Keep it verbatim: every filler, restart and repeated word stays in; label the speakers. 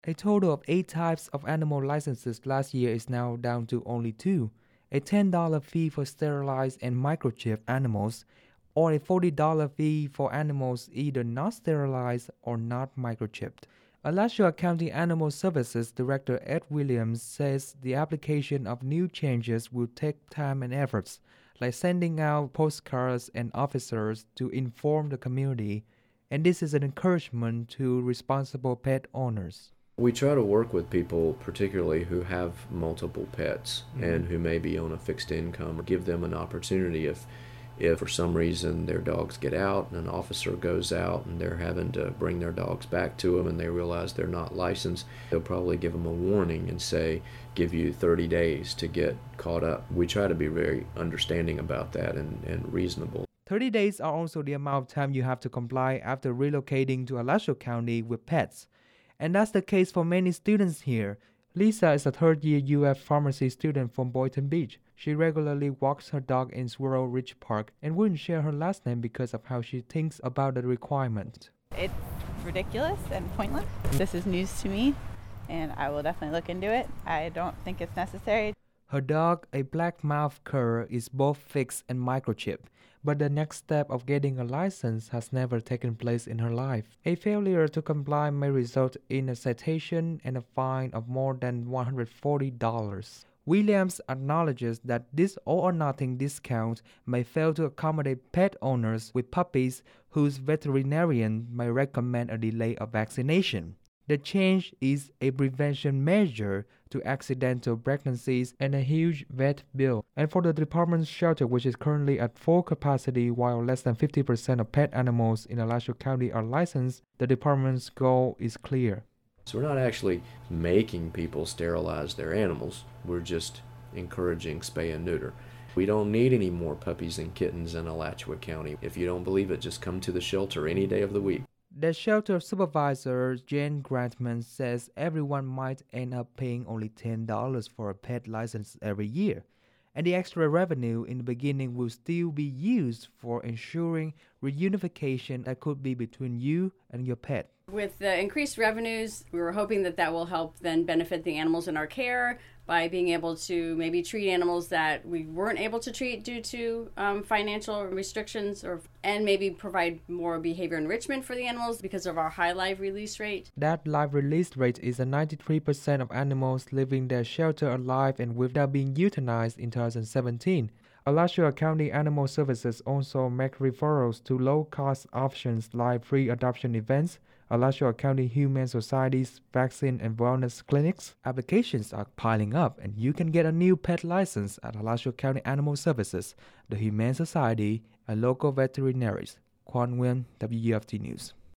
Speaker 1: A total of eight types of animal licenses last year is now down to only two: a ten dollar fee for sterilized and microchipped animals, or a forty dollar fee for animals either not sterilized or not microchipped. Alachua County Animal Services Director Ed Williams says the application of new changes will take time and efforts, like sending out postcards and officers to inform the community, and this is an encouragement to responsible pet owners.
Speaker 2: We try to work with people, particularly who have multiple pets mm-hmm. and who may be on a fixed income, or give them an opportunity if if for some reason their dogs get out and an officer goes out and they're having to bring their dogs back to them and they realize they're not licensed, they'll probably give them a warning and say, give you thirty days to get caught up. We try to be very understanding about that and, and reasonable.
Speaker 1: thirty days are also the amount of time you have to comply after relocating to Alachua County with pets. And that's the case for many students here. Lisa is a third-year U F pharmacy student from Boynton Beach. She regularly walks her dog in Swirl Ridge Park and wouldn't share her last name because of how she thinks about the requirement.
Speaker 3: It's ridiculous and pointless. This is news to me, and I will definitely look into it. I don't think it's necessary.
Speaker 1: Her dog, a black-mouthed cur, is both fixed and microchipped, but the next step of getting a license has never taken place in her life. A failure to comply may result in a citation and a fine of more than one hundred forty dollars. Williams acknowledges that this all-or-nothing discount may fail to accommodate pet owners with puppies whose veterinarian may recommend a delay of vaccination. The change is a prevention measure to accidental pregnancies and a huge vet bill. And for the department's shelter, which is currently at full capacity while less than fifty percent of pet animals in Alachua County are licensed, the department's goal is clear.
Speaker 2: So we're not actually making people sterilize their animals. We're just encouraging spay and neuter. We don't need any more puppies and kittens in Alachua County. If you don't believe it, just come to the shelter any day of the week.
Speaker 1: The shelter supervisor, Jen Grantman, says everyone might end up paying only ten dollars for a pet license every year, and the extra revenue in the beginning will still be used for ensuring reunification that could be between you and your pet.
Speaker 4: With the increased revenues, we were hoping that that will help then benefit the animals in our care by being able to maybe treat animals that we weren't able to treat due to um, financial restrictions, or and maybe provide more behavior enrichment for the animals because of our high live release rate.
Speaker 1: That live release rate is that ninety-three percent of animals leaving their shelter alive and without being euthanized in two thousand seventeen. Alachua County Animal Services also make referrals to low-cost options like free adoption events, Alachua County Humane Society's vaccine and wellness clinics. Applications are piling up, and you can get a new pet license at Alachua County Animal Services, the Humane Society, and local veterinaries. Quan Nguyen, W U F T News.